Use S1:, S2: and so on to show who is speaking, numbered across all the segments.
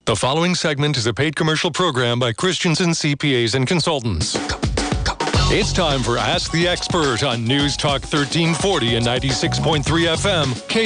S1: The following segment is a paid commercial program by Christensen CPAs and Consultants. It's time for Ask the Expert on News Talk 1340 and 96.3 FM,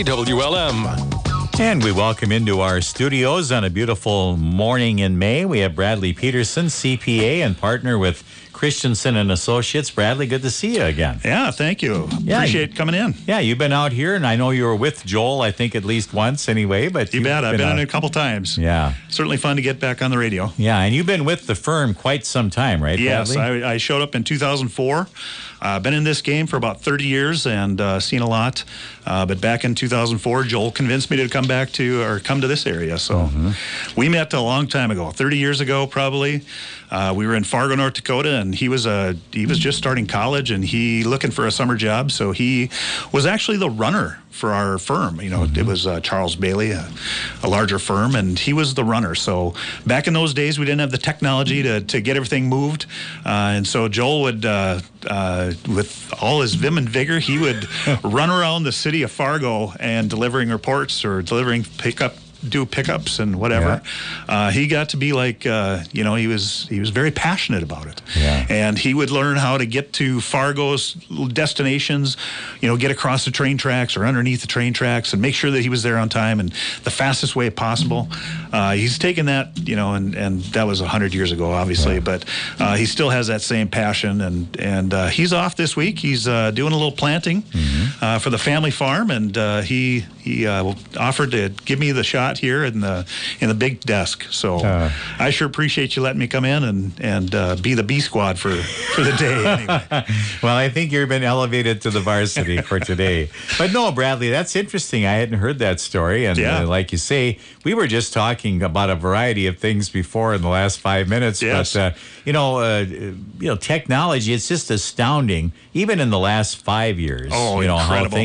S1: KWLM.
S2: And we welcome into our studios on a beautiful morning in May. We have Bradley Peterson, CPA and partner with Christensen and Associates. Bradley, good to see you again.
S3: Yeah, thank you. Appreciate coming in.
S2: Yeah, you've been out here, and I know you were with Joel, I think, at least once anyway. But
S3: you bet. I've been in a couple times.
S2: Yeah.
S3: Certainly fun to get back on the radio.
S2: Yeah, and you've been with the firm quite some time, right,
S3: Yes,
S2: Bradley?
S3: I showed up in 2004. Been in this game for about 30 years and seen a lot. But back in 2004, Joel convinced me to come to this area. So we met a long time ago, 30 years ago probably. We were in Fargo, North Dakota, and he was just starting college, and he looking for a summer job. So he was actually the runner for our firm. You know, it was Charles Bailey, a larger firm, and he was the runner. So back in those days, we didn't have the technology to get everything moved. And so Joel would, with all his vim and vigor, he would run around the city of Fargo and delivering reports or delivering pickups and whatever. Yeah. He got to be like, he was very passionate about it.
S2: Yeah.
S3: And he would learn how to get to Fargo's destinations, get across the train tracks or underneath the train tracks and make sure that he was there on time and the fastest way possible. He's taken that, and that was 100 years ago, obviously, but he still has that same passion. And he's off this week. He's doing a little planting for the family farm, and he offered to give me the shot here in the big desk. So I sure appreciate you letting me come in and be the B squad for the day. Anyway.
S2: Well, I think you've been elevated to the varsity for today. But no, Bradley, that's interesting. I hadn't heard that story. And like you say, we were just talking about a variety of things before in the last 5 minutes.
S3: Yes.
S2: But, technology, it's just astounding, even in the last 5 years.
S3: Oh, incredible.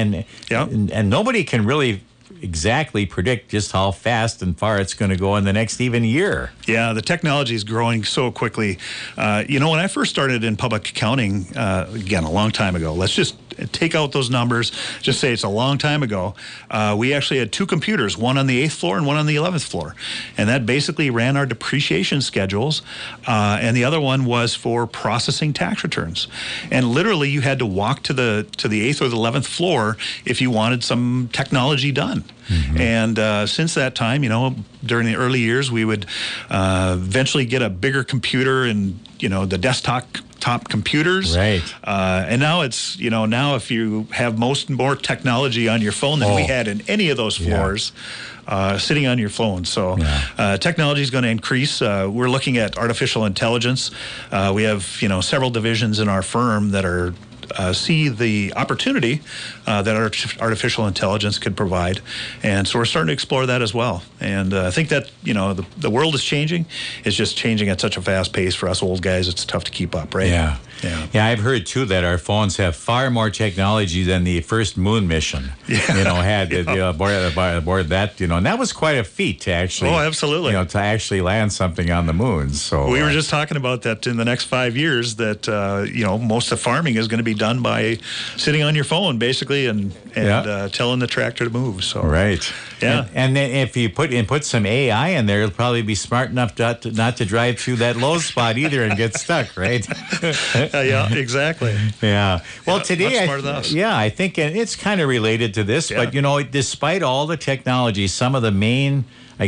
S2: And nobody can really exactly predict just how fast and far it's going to go in the next even year.
S3: Yeah, the technology is growing so quickly. When I first started in public accounting, again, a long time ago, let's just take out those numbers, just say it's a long time ago. We actually had two computers, one on the 8th floor and one on the 11th floor. And that basically ran our depreciation schedules. And the other one was for processing tax returns. And literally you had to walk to the 8th or the 11th floor if you wanted some technology done. And since that time, during the early years, we would eventually get a bigger computer and, the desktop computers.
S2: Right.
S3: And now it's, now if you have more technology on your phone than we had in any of those floors, sitting on your phone. So technology is going to increase. We're looking at artificial intelligence. We have, several divisions in our firm that are see the opportunity that artificial intelligence could provide. And so we're starting to explore that as well. And I think that, the world is changing. It's just changing at such a fast pace for us old guys. It's tough to keep up, right?
S2: Yeah. I've heard, too, that our phones have far more technology than the first moon mission, had aboard that, and that was quite a feat to actually,
S3: absolutely.
S2: To actually land something on the moon. So
S3: we were just talking about that in the next 5 years that, most of farming is going to be done by sitting on your phone, basically, and telling the tractor to move. So
S2: right.
S3: Yeah.
S2: And then if you put some AI in there, it'll probably be smart enough not to drive through that low spot either and get stuck, right?
S3: Yeah, exactly.
S2: Yeah. Well, today,
S3: much smarter than us.
S2: I think it's kind of related to this, but despite all the technology, some of the main,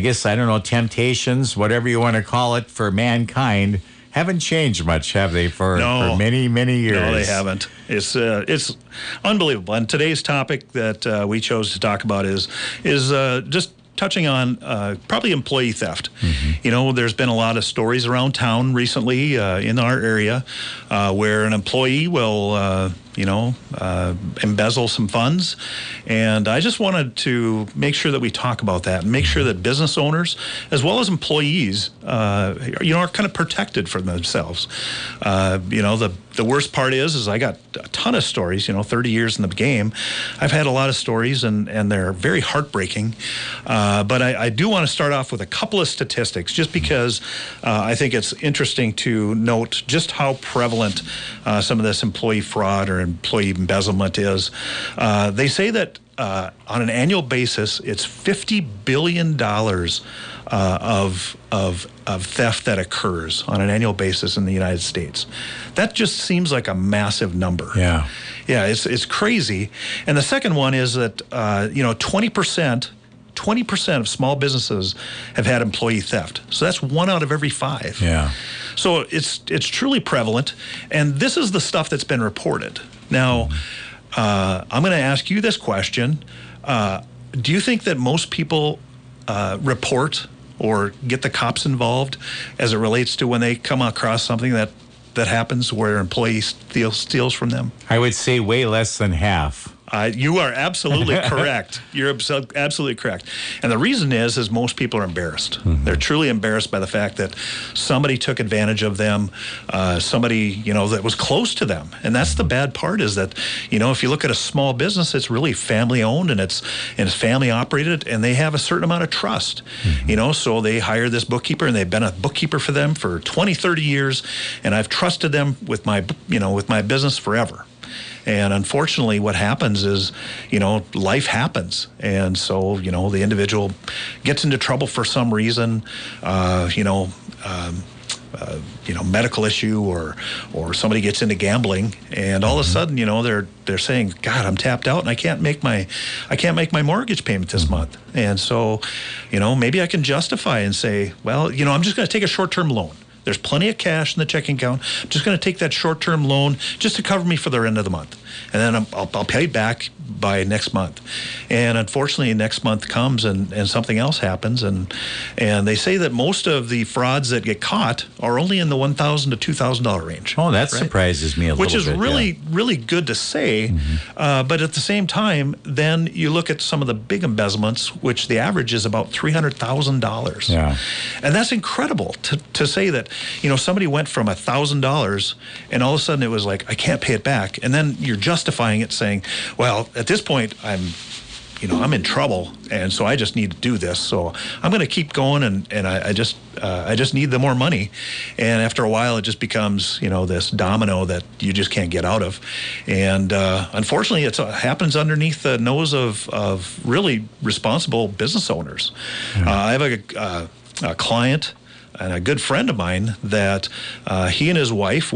S2: temptations, whatever you want to call it, for mankind haven't changed much, have they, for many, many years?
S3: No, they haven't. It's unbelievable. And today's topic that we chose to talk about is just touching on probably employee theft. There's been a lot of stories around town recently in our area where an employee will embezzle some funds. And I just wanted to make sure that we talk about that and make sure that business owners, as well as employees, are kind of protected for themselves. The worst part is I got a ton of stories, 30 years in the game. I've had a lot of stories and they're very heartbreaking. But I do want to start off with a couple of statistics just because I think it's interesting to note just how prevalent some of this employee fraud or employee embezzlement is. They say that on an annual basis, it's $50 billion of theft that occurs on an annual basis in the United States. That just seems like a massive number.
S2: Yeah.
S3: Yeah, it's crazy. And the second one is that 20% of small businesses have had employee theft. So that's 1 out of every 5.
S2: Yeah.
S3: So it's truly prevalent, and this is the stuff that's been reported. Now, I'm going to ask you this question. Do you think that most people report or get the cops involved as it relates to when they come across something that happens where an employee steals from them?
S2: I would say way less than half.
S3: You are absolutely correct. You're absolutely correct. And the reason is most people are embarrassed. Mm-hmm. They're truly embarrassed by the fact that somebody took advantage of them, somebody, that was close to them. And that's the bad part is that, if you look at a small business, it's really family owned and it's family operated, and they have a certain amount of trust, mm-hmm. So they hire this bookkeeper, and they've been a bookkeeper for them for 20, 30 years. And I've trusted them with my business forever. And unfortunately, what happens is, life happens. And so, the individual gets into trouble for some reason, medical issue or somebody gets into gambling, and all of a sudden, they're saying, God, I'm tapped out and I can't make my mortgage payment this month. And so, maybe I can justify and say, well, I'm just going to take a short-term loan. There's plenty of cash in the checking account. I'm just going to take that short-term loan just to cover me for the end of the month. And then I'll pay back by next month. And unfortunately, next month comes and something else happens. And they say that most of the frauds that get caught are only in the $1,000 to $2,000 range.
S2: Oh, that surprises me a little bit.
S3: Which is really, really good to say. Mm-hmm. But at the same time, then you look at some of the big embezzlements, which the average is about $300,000.
S2: Yeah.
S3: And that's incredible to say that, somebody went from $1,000 and all of a sudden it was like, I can't pay it back. And then you're justifying it saying, well, at this point I'm in trouble, and so I just need to do this. So I'm going to keep going, and I just need the more money. And after a while, it just becomes this domino that you just can't get out of. And unfortunately, it happens underneath the nose of really responsible business owners. Mm-hmm. I have a client and a good friend of mine that he and his wife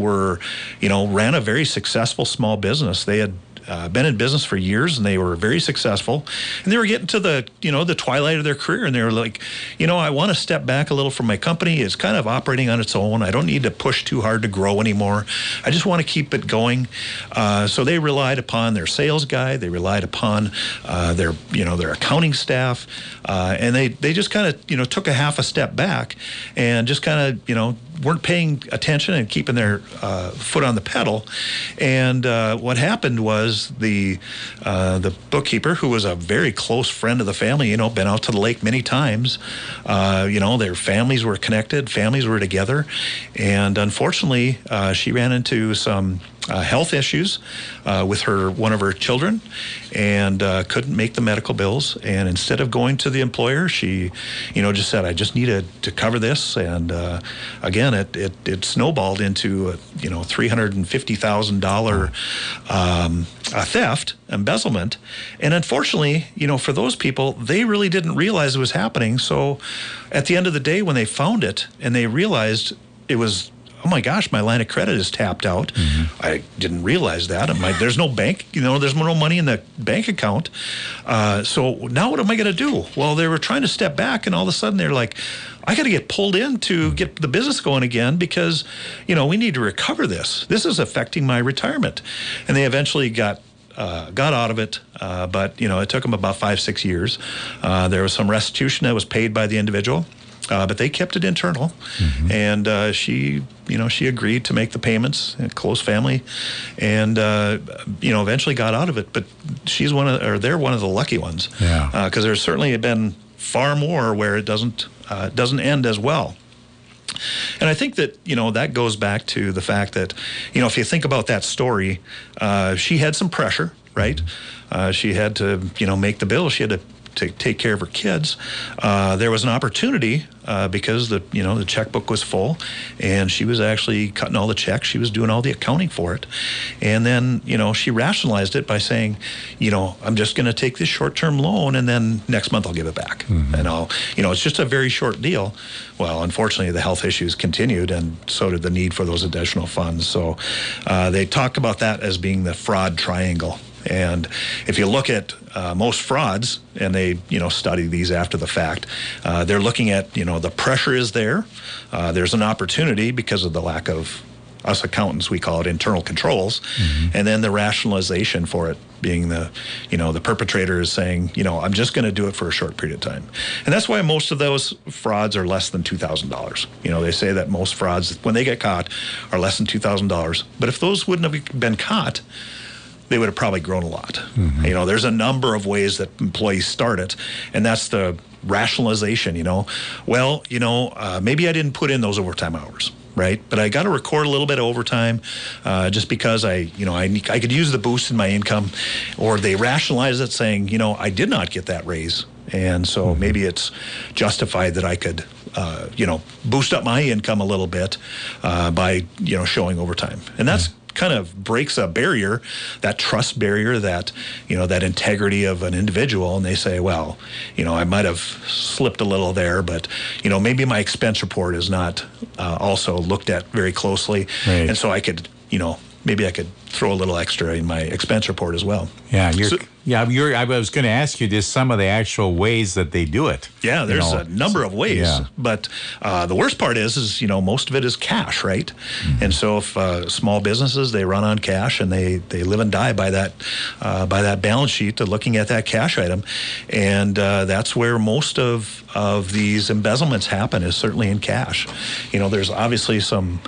S3: ran a very successful small business. They had been in business for years, and they were very successful, and they were getting to the twilight of their career, and they were like, I want to step back a little from my company. It's kind of operating on its own. I don't need to push too hard to grow anymore. I just want to keep it going. So they relied upon their sales guy. They relied upon their accounting staff, and they just kind of took a half a step back and just kind of weren't paying attention and keeping their foot on the pedal. And what happened was the bookkeeper, who was a very close friend of the family, been out to the lake many times, their families were connected, families were together, and unfortunately she ran into some health issues with one of her children, and couldn't make the medical bills. And instead of going to the employer, she, just said, I just needed to cover this. And again, it snowballed into $350,000 theft, embezzlement. And unfortunately, for those people, they really didn't realize it was happening. So at the end of the day, when they found it and they realized it was, oh my gosh, my line of credit is tapped out. Mm-hmm. I didn't realize that. There's no bank, there's no money in the bank account. So now what am I going to do? Well, they were trying to step back, and all of a sudden they're like, I got to get pulled in to get the business going again because, we need to recover this. This is affecting my retirement. And they eventually got out of it, but, it took them about 5-6 years. There was some restitution that was paid by the individual. But they kept it internal, mm-hmm. and she agreed to make the payments. A close family, and eventually got out of it. But they're one of the lucky ones, because there's certainly been far more where it doesn't end as well. And I think that, that goes back to the fact that, if you think about that story, she had some pressure, right? She had to, make the bill. She had to take care of her kids, there was an opportunity because the checkbook was full, and she was actually cutting all the checks. She was doing all the accounting for it, and then she rationalized it by saying, I'm just going to take this short-term loan, and then next month I'll give it back, and it's just a very short deal. Well, unfortunately, the health issues continued, and so did the need for those additional funds. So they talk about that as being the fraud triangle. And if you look at most frauds, and they study these after the fact, they're looking at the pressure is there. There's an opportunity because of the lack of, us accountants, we call it internal controls, and then the rationalization for it being the perpetrator is saying, I'm just going to do it for a short period of time. And that's why most of those frauds are less than $2,000. They say that most frauds, when they get caught, are less than $2,000. But if those wouldn't have been caught, they would have probably grown a lot. There's a number of ways that employees start it, and that's the rationalization. Maybe I didn't put in those overtime hours, right? But I got to record a little bit of overtime just because I could use the boost in my income, or they rationalize it saying, I did not get that raise, and so maybe it's justified that I could boost up my income a little bit by showing overtime, and that's kind of breaks a barrier, that trust barrier, that that integrity of an individual, and they say, well, I might have slipped a little there, but maybe my expense report is not also looked at very closely, and so I could maybe I could throw a little extra in my expense report as well.
S2: I was going to ask you just some of the actual ways that they do it.
S3: Yeah, there's a number of ways, but the worst part is most of it is cash, right? And so if small businesses, they run on cash, and they live and die by that balance sheet, looking at that cash item, and that's where most of these embezzlements happen, is certainly in cash. There's obviously some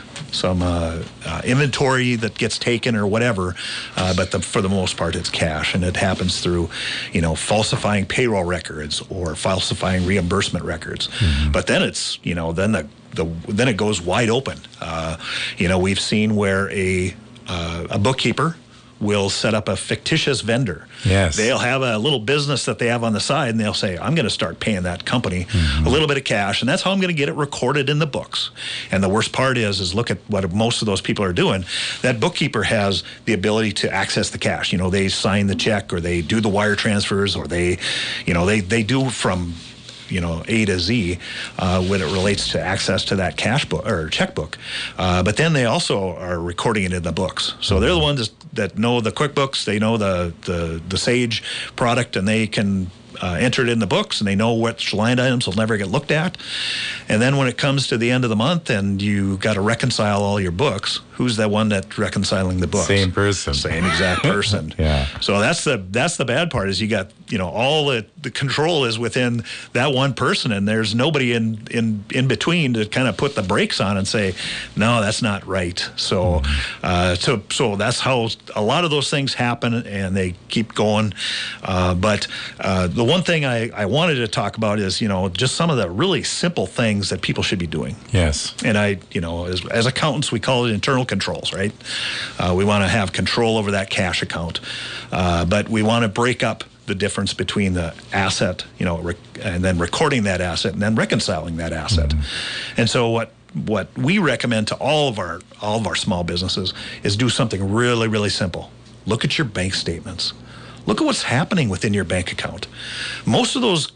S3: inventory that gets taken or whatever, but for the most part, it's cash, and it happens through, falsifying payroll records or falsifying reimbursement records. But then it's, then it goes wide open. We've seen where a bookkeeper will set up a fictitious vendor.
S2: Yes.
S3: They'll have a little business that they have on the side, and they'll say, I'm going to start paying that company a little bit of cash, and that's how I'm going to get it recorded in the books. And the worst part is look at what most of those people are doing. That bookkeeper has the ability to access the cash. They sign the check, or they do the wire transfers, or they do from A to Z when it relates to access to that cash book or checkbook. But then they also are recording it in the books. So they're the ones that know the QuickBooks, they know the Sage product, and they can enter it in the books, and they know which line items will never get looked at. And then when it comes to the end of the month and you got to reconcile all your books, who's the one that's reconciling the books?
S2: Same person.
S3: Same exact person.
S2: Yeah.
S3: So that's the bad part, is you got all the control is within that one person, and there's nobody in between to kind of put the brakes on and say, no, that's not right. So so that's how a lot of those things happen, and they keep going. But the one thing I wanted to talk about is just some of the really simple things that people should be doing.
S2: Yes.
S3: And as accountants, we call it internal controls, right? We want to have control over that cash account, but we want to break up the difference between the asset, and then recording that asset, and then reconciling that asset. And so what we recommend to all of our small businesses is do something really, really simple. Look at your bank statements. Look at what's happening within your bank account. Most of those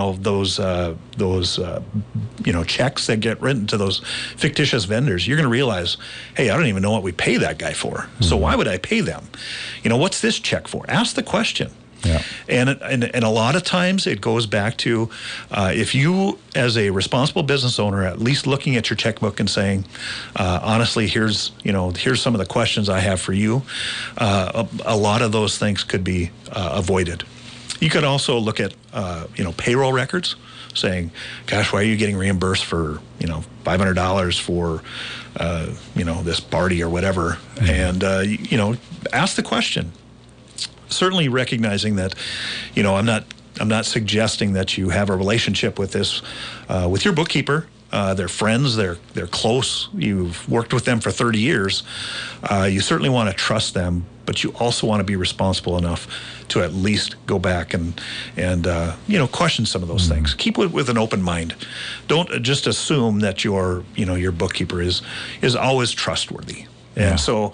S3: checks that get written to those fictitious vendors, you're going to realize, hey, I don't even know what we pay that guy for. So why would I pay them? What's this check for? Ask the question.
S2: Yeah.
S3: And a lot of times it goes back to if you, as a responsible business owner, at least looking at your checkbook and saying, honestly, here's some of the questions I have for you. A lot of those things could be avoided. You could also look at payroll records, saying, gosh, why are you getting reimbursed for $500 for this party or whatever? And ask the question. Certainly recognizing that, I'm not suggesting that you have a relationship with this, with your bookkeeper, they're friends, they're close, you've worked with them for 30 years, you certainly want to trust them, but you also want to be responsible enough to at least go back and question some of those things. Keep it with an open mind. Don't just assume that your bookkeeper is always trustworthy.
S2: Yeah.
S3: And so,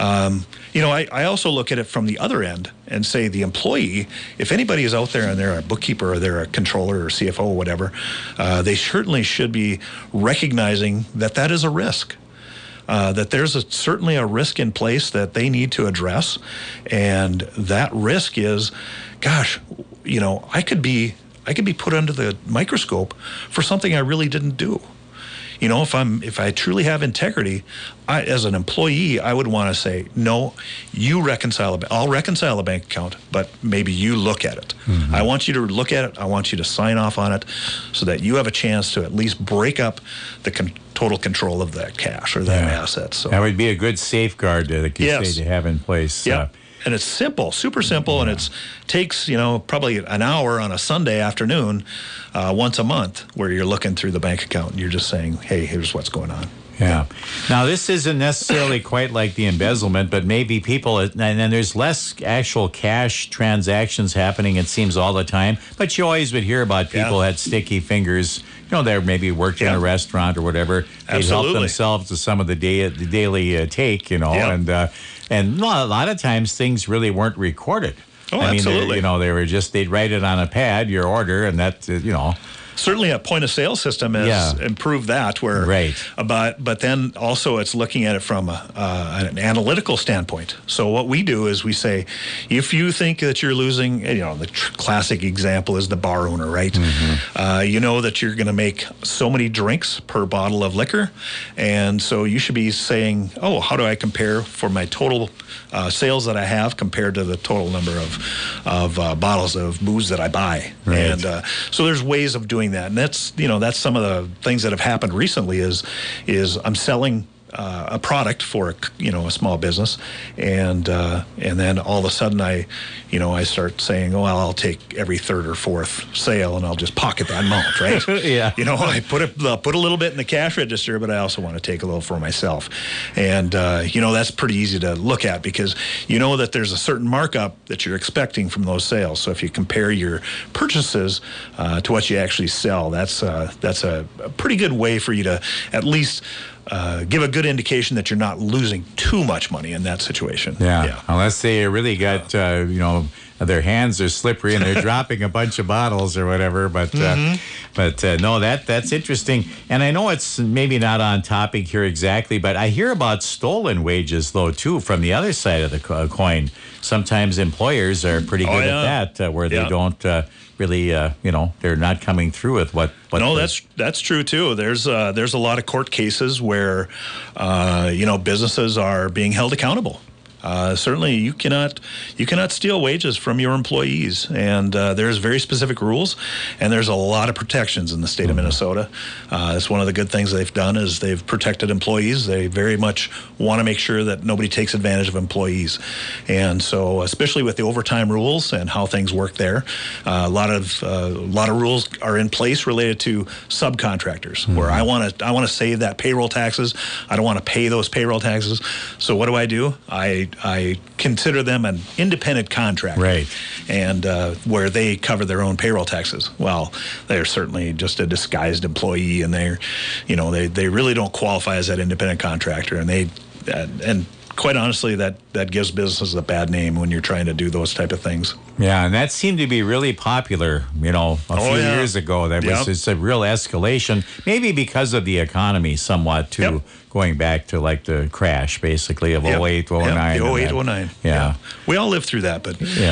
S3: I also look at it from the other end and say the employee, if anybody is out there and they're a bookkeeper or they're a controller or CFO or whatever, they certainly should be recognizing that is a risk. That there's certainly a risk in place that they need to address. And that risk is, gosh, I could be put under the microscope for something I really didn't do. If I truly have integrity, as an employee, I would want to say, no, you reconcile. I'll reconcile a bank account, but maybe you look at it. Mm-hmm. I want you to look at it. I want you to sign off on it, so that you have a chance to at least break up the total control of that cash or that asset. So
S2: that would be a good safeguard that you say to have in place.
S3: Yeah. And it's simple, super simple, and it takes, probably an hour on a Sunday afternoon once a month where you're looking through the bank account and you're just saying, hey, here's what's going on.
S2: Yeah. Now, this isn't necessarily quite like the embezzlement, but maybe people, and then there's less actual cash transactions happening, it seems, all the time. But you always would hear about people who had sticky fingers, they maybe worked in a restaurant or whatever. They'd help themselves to some of the daily take, and a lot of times things really weren't recorded.
S3: Oh, absolutely.
S2: They were they'd write it on a pad, your order, and that,
S3: Certainly a point of sale system has improved that. But then also it's looking at it from an analytical standpoint. So what we do is we say, if you think that you're losing, the classic example is the bar owner, right? Mm-hmm. You know that you're going to make so many drinks per bottle of liquor. And so you should be saying, how do I compare for my total sales that I have compared to the total number of bottles of booze that I buy?
S2: Right.
S3: And so there's ways of doing that, and that's some of the things that have happened recently. Is I'm selling a product for a small business, and then all of a sudden I start saying, I'll take every third or fourth sale and I'll just pocket that amount, right?
S2: Yeah.
S3: I put a little bit in the cash register, but I also want to take a little for myself, and that's pretty easy to look at because that there's a certain markup that you're expecting from those sales. So if you compare your purchases to what you actually sell, that's a pretty good way for you to at least give a good indication that you're not losing too much money in that situation.
S2: Yeah. Unless they really got, their hands are slippery and they're dropping a bunch of bottles or whatever. But no, that's interesting. And I know it's maybe not on topic here exactly, but I hear about stolen wages, though, too, from the other side of the coin. Sometimes employers are pretty good at that, where they don't really, they're not coming through with what.
S3: No, that's true too. There's a lot of court cases where, businesses are being held accountable. Certainly, you cannot steal wages from your employees, and there's very specific rules, and there's a lot of protections in the state of Minnesota. It's one of the good things they've done is they've protected employees. They very much want to make sure that nobody takes advantage of employees, and so especially with the overtime rules and how things work there, a lot of rules are in place related to subcontractors, where I want to save that payroll taxes. I don't want to pay those payroll taxes. So what do? I consider them an independent contractor,
S2: right?
S3: And where they cover their own payroll taxes. Well, they're certainly just a disguised employee, and they really don't qualify as that independent contractor. And quite honestly, that gives businesses a bad name when you're trying to do those type of things.
S2: Yeah, and that seemed to be really popular, a few years ago. It's a real escalation, maybe because of the economy somewhat, too. Yep. Going back to like the crash, basically, of 08, 09.
S3: The 08, 09.
S2: Yeah.
S3: We all lived through that, but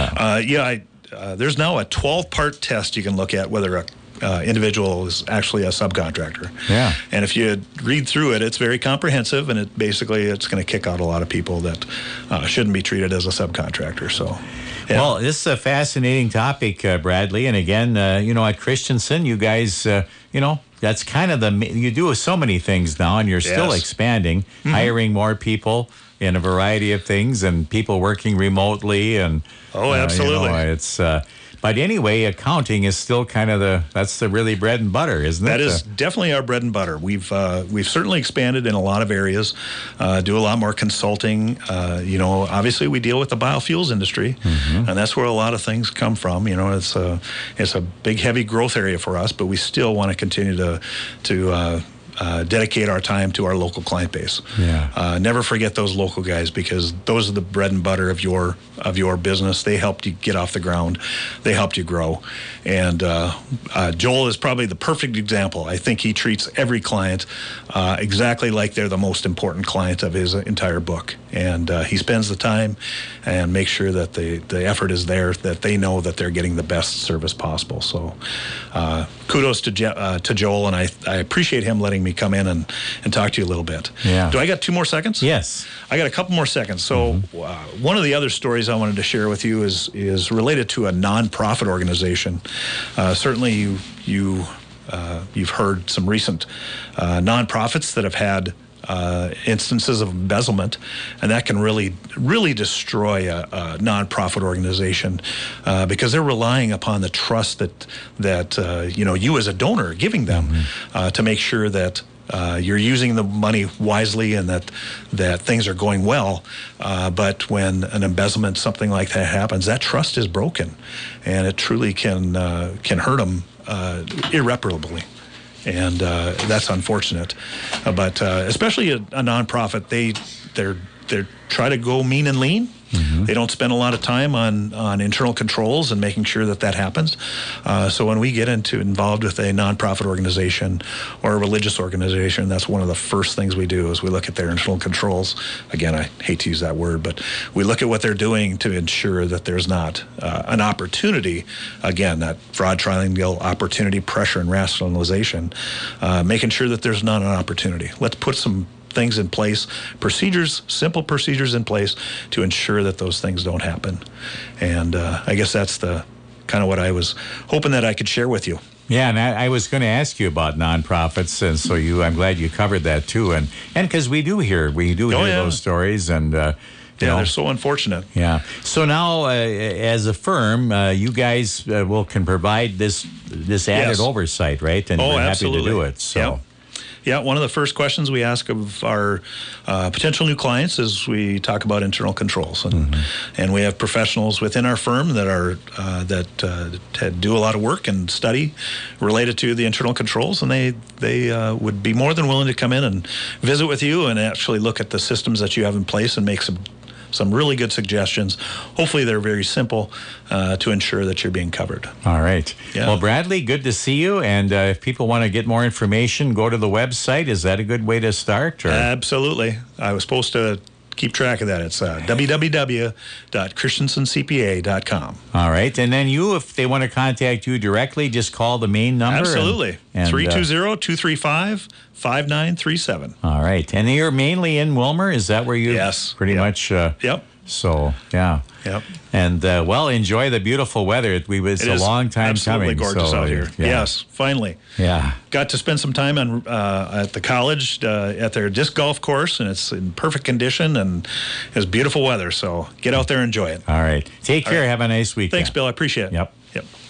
S3: there's now a 12-part test you can look at whether a individual is actually a subcontractor.
S2: Yeah.
S3: And if you read through it, it's very comprehensive, and it's going to kick out a lot of people that shouldn't be treated as a subcontractor. So. Yeah.
S2: Well, this is a fascinating topic, Bradley. And again, at Christensen, you guys, that's kind of you do so many things now, and you're still expanding, hiring more people in a variety of things, and people working remotely. And
S3: absolutely,
S2: it's. But anyway, accounting is still kind of that's the really bread and butter, isn't it?
S3: That is definitely our bread and butter. We've certainly expanded in a lot of areas, do a lot more consulting. Obviously we deal with the biofuels industry, and that's where a lot of things come from. It's a big, heavy growth area for us, but we still want to continue to dedicate our time to our local client base.
S2: Yeah.
S3: Never forget those local guys, because those are the bread and butter of your business. They helped you get off the ground. They helped you grow. And Joel is probably the perfect example. I think he treats every client exactly like they're the most important client of his entire book. And he spends the time and makes sure that the effort is there, that they know that they're getting the best service possible. So kudos to Joel, and I appreciate him letting me come in and talk to you a little bit.
S2: Yeah.
S3: Do I got 2 more seconds?
S2: Yes.
S3: I got a couple more seconds. So one of the other stories I wanted to share with you is related to a nonprofit organization. Certainly you've heard some recent nonprofits that have had instances of embezzlement, and that can really destroy a nonprofit organization because they're relying upon the trust that you as a donor are giving them to make sure that you're using the money wisely and that things are going well. But when an embezzlement, something like that happens, that trust is broken, and it truly can hurt them irreparably. And that's unfortunate. But especially a nonprofit, they try to go mean and lean. They don't spend a lot of time on internal controls and making sure that happens. So when we get involved with a nonprofit organization or a religious organization, that's one of the first things we do is we look at their internal controls. Again, I hate to use that word, but we look at what they're doing to ensure that there's not an opportunity, again, that fraud, triangle, opportunity, pressure, and rationalization, making sure that there's not an opportunity. Let's put some things in place, simple procedures in place to ensure that those things don't happen. And I guess that's the kind of what I was hoping that I could share with you.
S2: Yeah, and I was going to ask you about nonprofits, and so I'm glad you covered that too. And because we do hear those stories, and
S3: they're so unfortunate.
S2: Yeah. So now, as a firm, you guys can provide this added oversight, right? And we're happy to do it. So.
S3: Yep. Yeah, one of the first questions we ask of our potential new clients is we talk about internal controls, and we have professionals within our firm that do a lot of work and study related to the internal controls, and they would be more than willing to come in and visit with you and actually look at the systems that you have in place and make some really good suggestions. Hopefully they're very simple to ensure that you're being covered.
S2: All right.
S3: Yeah.
S2: Well, Bradley, good to see you. And if people want to get more information, go to the website. Is that a good way to start? Or?
S3: Absolutely. I was supposed to keep track of that. It's www.christensencpa.com.
S2: All right. And then if they want to contact you directly, just call the main number.
S3: Absolutely. 320-235-5937.
S2: All right. And you're mainly in Willmar? Is that where you pretty much...
S3: Yep.
S2: So, yeah.
S3: Yep.
S2: And, enjoy the beautiful weather. It's a long time
S3: absolutely
S2: coming.
S3: Gorgeous out here.
S2: Yeah.
S3: Yes, finally.
S2: Yeah.
S3: Got to spend some time at the college at their disc golf course, and it's in perfect condition, and it's beautiful weather. So get out there and enjoy it.
S2: All right. Take care. Have a nice weekend.
S3: Thanks, Bill. I appreciate it.
S2: Yep.
S3: Yep.